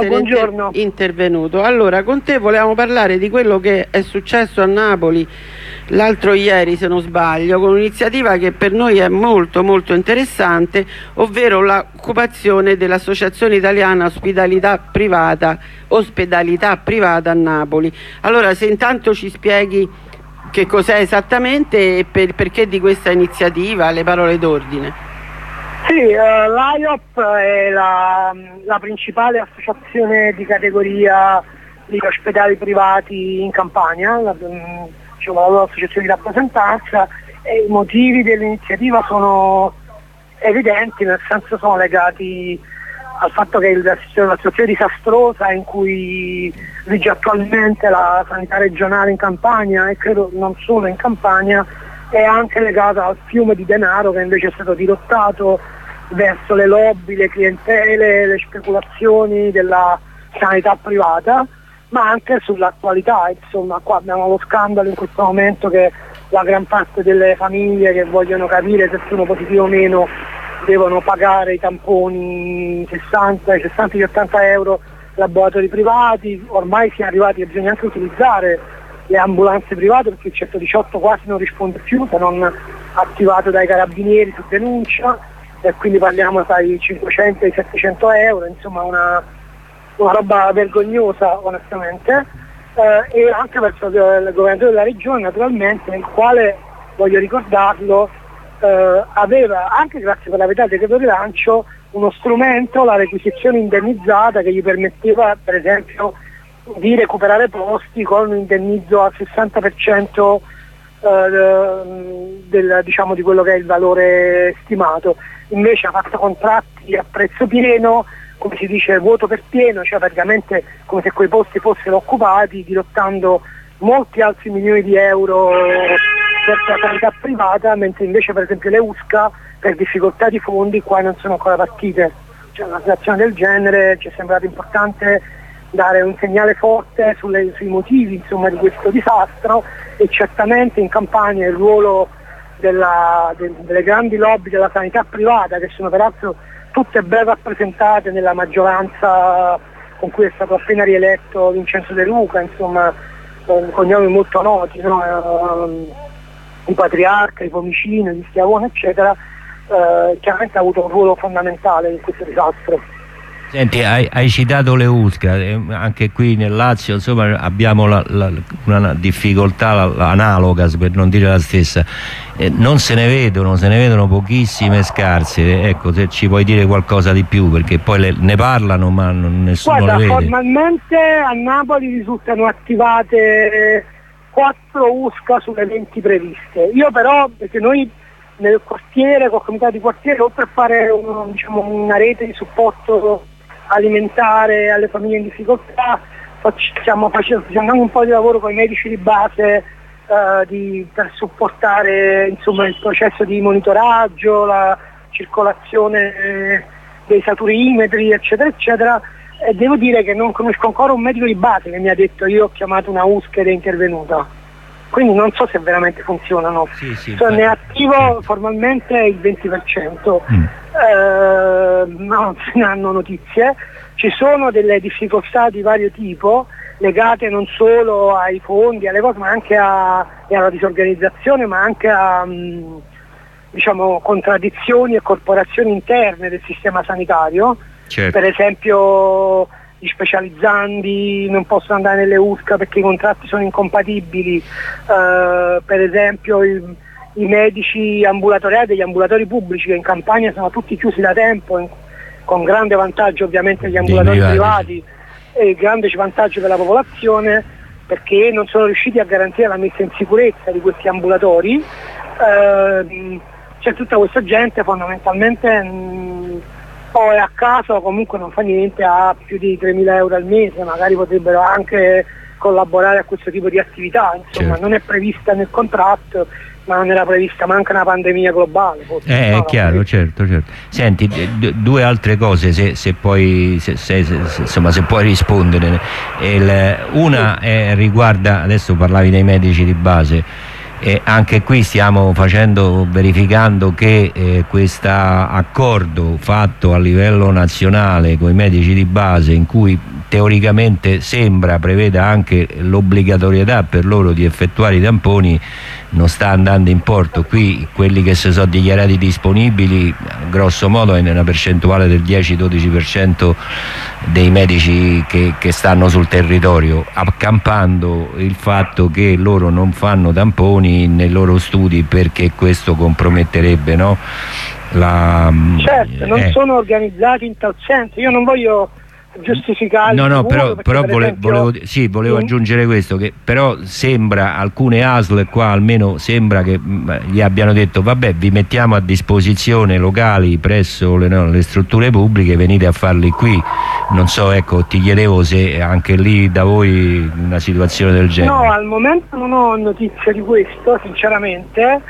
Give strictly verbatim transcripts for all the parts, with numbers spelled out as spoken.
Buongiorno. Inter intervenuto. Allora, con te volevamo parlare di quello che è successo a Napoli l'altro ieri, se non sbaglio, con un'iniziativa che per noi è molto molto interessante, ovvero l'occupazione dell'Associazione Italiana Ospitalità Privata, Ospedalità Privata a Napoli. Allora, se intanto ci spieghi che cos'è esattamente e per, perché di questa iniziativa, le parole d'ordine. Sì, uh, l'A I O P è la, la principale associazione di categoria di ospedali privati in Campania, la, diciamo, la loro associazione di rappresentanza, e i motivi dell'iniziativa sono evidenti, nel senso sono legati al fatto che la situazione disastrosa in cui vige attualmente la sanità regionale in Campania, e credo non solo in Campania, è anche legata al fiume di denaro che invece è stato dirottato verso le lobby, le clientele, le speculazioni della sanità privata, ma anche sull'attualità. Insomma, qua abbiamo lo scandalo in questo momento che la gran parte delle famiglie che vogliono capire se sono positivi o meno devono pagare i tamponi sessanta, sessanta ottanta euro laboratori privati. Ormai si è arrivati a bisogna anche utilizzare le ambulanze private perché il centodiciotto quasi non risponde più se non attivato dai carabinieri su denuncia, e quindi parliamo tra i cinquecento e i settecento euro, insomma una, una roba vergognosa onestamente, eh, e anche verso il governatore della regione naturalmente, il quale, voglio ricordarlo, eh, aveva anche grazie per la verità del decreto rilancio uno strumento, la requisizione indennizzata, che gli permetteva per esempio di recuperare posti con un indennizzo al sessanta per cento eh, del, diciamo, di quello che è il valore stimato. Invece ha fatto contratti a prezzo pieno, come si dice vuoto per pieno, cioè praticamente come se quei posti fossero occupati, dirottando molti altri milioni di euro verso la sanità privata, mentre invece per esempio le U S C A per difficoltà di fondi qua non sono ancora partite. Cioè una situazione del genere ci è sembrato importante dare un segnale forte sulle, sui motivi insomma, di questo disastro, e certamente in Campania il ruolo della, de, delle grandi lobby della sanità privata, che sono peraltro tutte ben rappresentate nella maggioranza con cui è stato appena rieletto Vincenzo De Luca, insomma con cognomi molto noti, no? I Patriarca, i Pomicino, gli Schiavone eccetera, eh, chiaramente ha avuto un ruolo fondamentale in questo disastro. Senti, hai, hai citato le U S C A, eh, anche qui nel Lazio insomma abbiamo la, la, una difficoltà la, la, analoga, per non dire la stessa, eh, non se ne vedono, se ne vedono pochissime, scarse. Ecco, se ci puoi dire qualcosa di più, perché poi le, ne parlano ma non, nessuno Guarda, le vede. Formalmente a Napoli risultano attivate quattro U S C A sulle venti previste. Io però, perché noi nel quartiere, col comitato di quartiere, oltre a fare un, diciamo, una rete di supporto alimentare alle famiglie in difficoltà, stiamo facendo, facendo un po' di lavoro con i medici di base eh, di, per supportare insomma, il processo di monitoraggio, la circolazione eh, dei saturimetri eccetera eccetera, e devo dire che non conosco ancora un medico di base che mi ha detto io ho chiamato una U S C ed è intervenuta, quindi non so se veramente funzionano. Sì, sì, cioè, ne è attivo formalmente il venti per cento. Mm. Eh, non se ne hanno notizie. Ci sono delle difficoltà di vario tipo legate non solo ai fondi, alle cose, ma anche a, alla disorganizzazione, ma anche a mh, diciamo, contraddizioni e corporazioni interne del sistema sanitario. Certo. Per esempio gli specializzandi non possono andare nelle U S C A perché i contratti sono incompatibili, eh, per esempio il, i medici ambulatoriali degli ambulatori pubblici che in Campania sono tutti chiusi da tempo, in, con grande vantaggio ovviamente degli ambulatori privati e il grande vantaggio per la popolazione, perché non sono riusciti a garantire la messa in sicurezza di questi ambulatori. Eh, c'è tutta questa gente fondamentalmente mh, o è a casa o comunque non fa niente, ha più di tremila euro al mese, magari potrebbero anche collaborare a questo tipo di attività, insomma. Certo. Non è prevista nel contratto, ma non era prevista manca una pandemia globale. Eh, no, è chiaro, certo, certo. Senti, due altre cose, se, se puoi, se, se, se, insomma, se puoi rispondere. Il, una è, riguarda, adesso parlavi dei medici di base, E anche qui stiamo facendo, verificando che eh, questo accordo fatto a livello nazionale con i medici di base, in cui teoricamente sembra preveda anche l'obbligatorietà per loro di effettuare i tamponi, non sta andando in porto. Qui quelli che si sono dichiarati disponibili grosso modo è nella percentuale del dieci dodici per cento dei medici che, che stanno sul territorio, accampando il fatto che loro non fanno tamponi nei loro studi perché questo comprometterebbe, no? La, certo, non eh. sono organizzati in tal senso. Io non voglio giustificare. No, no, però, perché, però per vole, esempio, volevo, sì, volevo in... aggiungere questo, che però sembra, alcune A S L qua almeno sembra che mh, gli abbiano detto vabbè, vi mettiamo a disposizione locali presso le, no, le strutture pubbliche, venite a farli qui. Non so, ecco, ti chiedevo se anche lì da voi una situazione del genere. No, al momento non ho notizie di questo, sinceramente.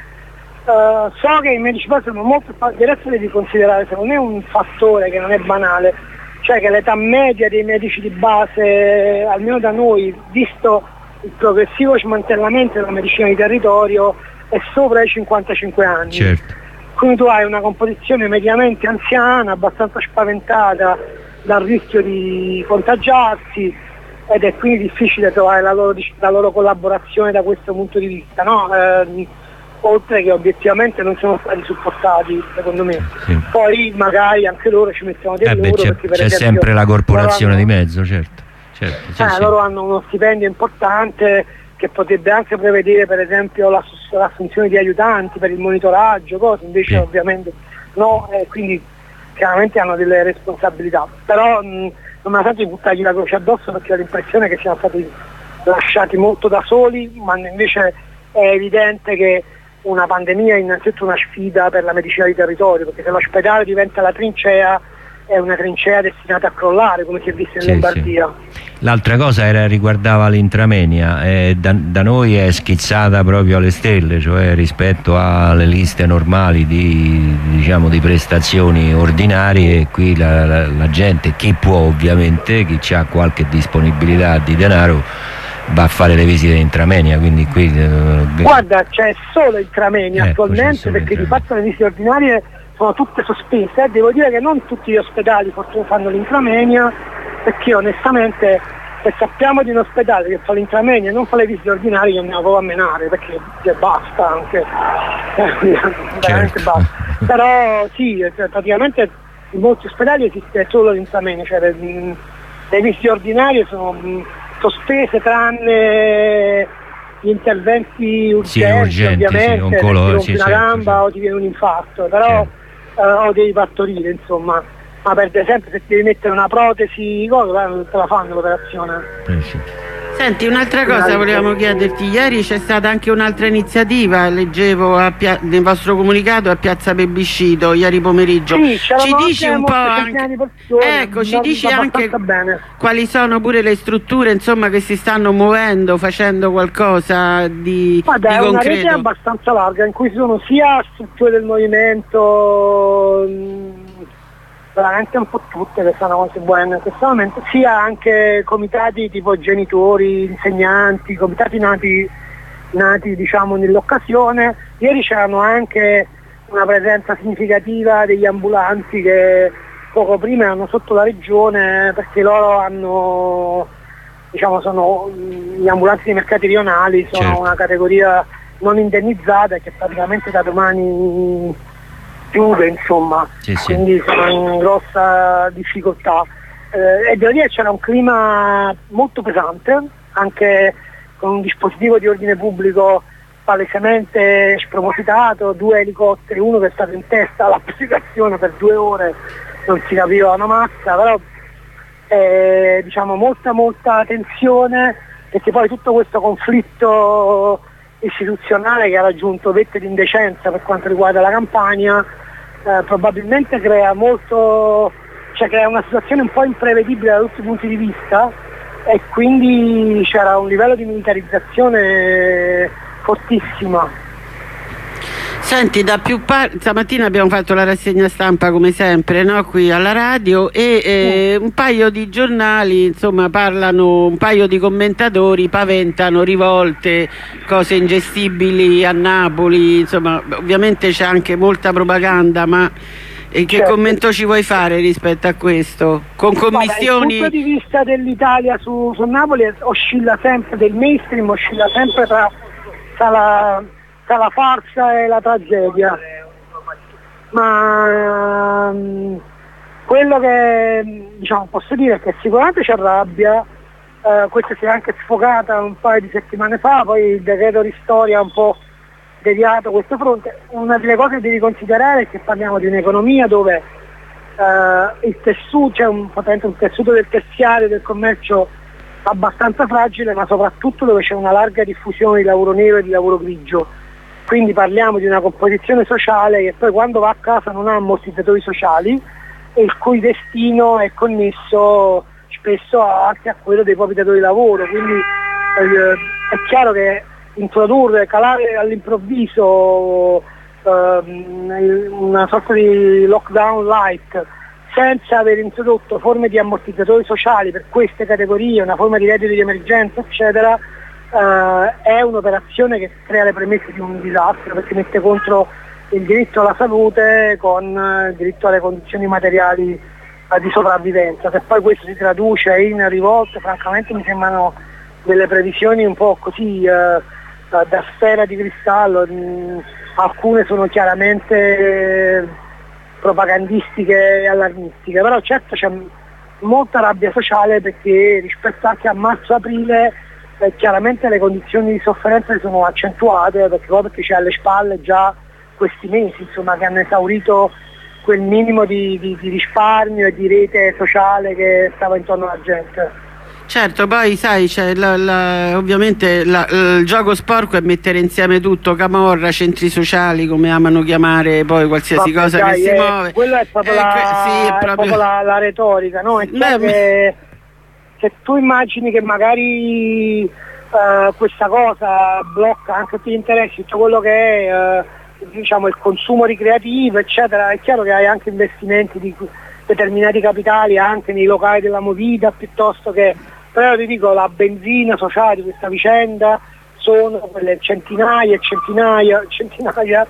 Uh, so che i medici base sono molto adesso devi considerare, secondo me, un fattore che non è banale, cioè che l'età media dei medici di base, almeno da noi, visto il progressivo smantellamento della medicina di territorio, è sopra i cinquantacinque anni. Certo. Quindi tu hai una composizione mediamente anziana, abbastanza spaventata dal rischio di contagiarsi, ed è quindi difficile trovare la loro, la loro collaborazione da questo punto di vista, no? Eh, oltre che obiettivamente non sono stati supportati, secondo me. Sì. Poi magari anche loro ci mettiamo del eh beh, loro, c'è, perché per c'è esempio, sempre la corporazione hanno, di mezzo, certo, certo sì, eh, sì. loro hanno uno stipendio importante che potrebbe anche prevedere per esempio l'ass- l'assunzione di aiutanti per il monitoraggio, cose, invece sì. ovviamente no, eh, quindi chiaramente hanno delle responsabilità, però mh, non me la sento di buttargli la croce addosso, perché ho l'impressione che siano stati lasciati molto da soli, ma invece è evidente che una pandemia è innanzitutto una sfida per la medicina di territorio, perché se l'ospedale diventa la trincea, è una trincea destinata a crollare, come si è visto in sì, Lombardia. Sì. L'altra cosa era, riguardava l'intramenia, eh, da, da noi è schizzata proprio alle stelle, cioè rispetto alle liste normali di, diciamo, di prestazioni ordinarie. Qui la, la, la gente, chi può ovviamente, chi ha qualche disponibilità di denaro, va a fare le visite intramenia, quindi qui eh, guarda, c'è solo intramenia ecco, attualmente, perché di fatto le visite ordinarie sono tutte sospese. Devo dire che non tutti gli ospedali fanno l'intramenia, perché onestamente se sappiamo di un ospedale che fa l'intramenia e non fa le visite ordinarie, andiamo proprio a menare, perché basta anche eh, veramente certo. basta. Però sì, praticamente in molti ospedali esiste solo l'intramenia, cioè le, le visite ordinarie sono mh, sospese tranne gli interventi urgenti, sì, urgenti ovviamente, sì, oncolo, ti rompi sì, una certo, gamba certo. o ti viene un infarto, però certo. eh, o devi partorire, insomma. Ma per esempio se ti devi mettere una protesi, cosa, te la fanno l'operazione? Eh, sì. Senti, un'altra cosa volevamo chiederti. Ieri c'è stata anche un'altra iniziativa, leggevo a Pia- nel vostro comunicato a Piazza Plebiscito ieri pomeriggio. Sì, ci dici un po' anche, di persone, ecco, ci non dici anche bene. quali sono pure le strutture, insomma, che si stanno muovendo, facendo qualcosa di, Guarda, di è concreto? una rete abbastanza larga in cui ci sono sia strutture del movimento, mh, veramente un po' tutte che stanno contribuendo in questo momento, sia anche comitati tipo genitori, insegnanti, comitati nati, nati diciamo nell'occasione. Ieri c'erano anche una presenza significativa degli ambulanti che poco prima erano sotto la regione, perché loro hanno, diciamo, sono gli ambulanti dei mercati rionali, sono certo. una categoria non indennizzata che praticamente da domani chiude, insomma, sì, sì. quindi sono in grossa difficoltà. Eh, e devo dire che c'era un clima molto pesante, anche con un dispositivo di ordine pubblico palesemente spropositato, due elicotteri, uno che è stato in testa all'applicazione per due ore, non si capiva una mazza, però eh, diciamo molta molta tensione, perché poi tutto questo conflitto istituzionale che ha raggiunto vette di indecenza per quanto riguarda la Campania eh, probabilmente crea molto, cioè crea una situazione un po' imprevedibile da tutti i punti di vista, e quindi c'era un livello di militarizzazione fortissima. Senti, da più par- stamattina abbiamo fatto la rassegna stampa come sempre, no? Qui alla radio e eh, un paio di giornali insomma parlano, un paio di commentatori paventano rivolte, cose ingestibili a Napoli, insomma ovviamente c'è anche molta propaganda, ma e che certo. commento ci vuoi fare rispetto a questo? Con commissioni... Guarda, il punto di vista dell'Italia su, su Napoli oscilla sempre, del mainstream oscilla sempre tra, tra, la, tra la farsa e la tragedia, ma um, quello che diciamo, posso dire è che sicuramente c'è rabbia, uh, questa si è anche sfogata un paio di settimane fa, poi il decreto Ristori ha un po' deviato questo fronte. Una delle cose che devi considerare è che parliamo di un'economia dove uh, il tessuto, c'è un, un tessuto del terziario, del commercio abbastanza fragile, ma soprattutto dove c'è una larga diffusione di lavoro nero e di lavoro grigio. Quindi parliamo di una composizione sociale che poi quando va a casa non ha ammortizzatori sociali e il cui destino è connesso spesso anche a quello dei propri datori di lavoro. Quindi eh, è chiaro che introdurre, calare all'improvviso eh, una sorta di lockdown light senza aver introdotto forme di ammortizzatori sociali per queste categorie, una forma di reddito di emergenza eccetera, eh, è un'operazione che crea le premesse di un disastro, perché mette contro il diritto alla salute con il diritto alle condizioni materiali eh, di sopravvivenza. Se poi questo si traduce in rivolte, francamente mi sembrano delle previsioni un po' così eh, da sfera di cristallo, alcune sono chiaramente propagandistiche e allarmistiche, però certo c'è molta rabbia sociale perché rispetto anche a marzo-aprile eh, chiaramente le condizioni di sofferenza si sono accentuate, perché poi perché c'è alle spalle già questi mesi insomma, che hanno esaurito quel minimo di, di, di risparmio e di rete sociale che stava intorno alla gente. Certo, poi sai, c'è la, la, ovviamente la, il gioco sporco è mettere insieme tutto, camorra, centri sociali, come amano chiamare poi qualsiasi Vabbè, cosa dai, che si è, muove. Quella è proprio, eh, la, sì, è è proprio... proprio la, la retorica, no? È chiaro Beh, che se tu immagini che magari uh, questa cosa blocca anche tutti gli interessi, tutto quello che è uh, diciamo, il consumo ricreativo, eccetera, è chiaro che hai anche investimenti di determinati capitali anche nei locali della movida piuttosto che... Però ti dico, la benzina sociale di questa vicenda sono quelle centinaia e centinaia, centinaia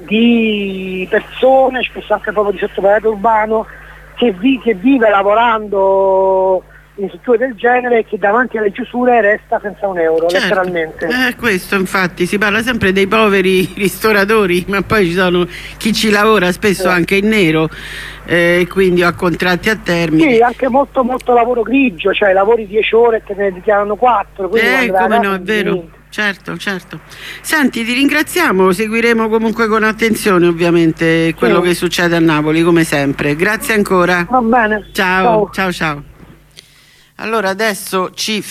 di persone, spesso anche proprio di sottopagato urbano, che, vi, che vive lavorando in strutture del genere e che davanti alle chiusure resta senza un euro, certo. letteralmente. Eh, questo infatti, si parla sempre dei poveri ristoratori, ma poi ci sono chi ci lavora spesso eh. anche in nero, e eh, quindi a contratti a termine. Sì, anche molto molto lavoro grigio, cioè lavori dieci ore e te ne dichiarano quattro. Eh, come no, è vero. Niente. Certo, certo. Senti, ti ringraziamo, seguiremo comunque con attenzione ovviamente quello sì. che succede a Napoli, come sempre. Grazie ancora. Va bene. Ciao, ciao, ciao. ciao. Allora adesso ci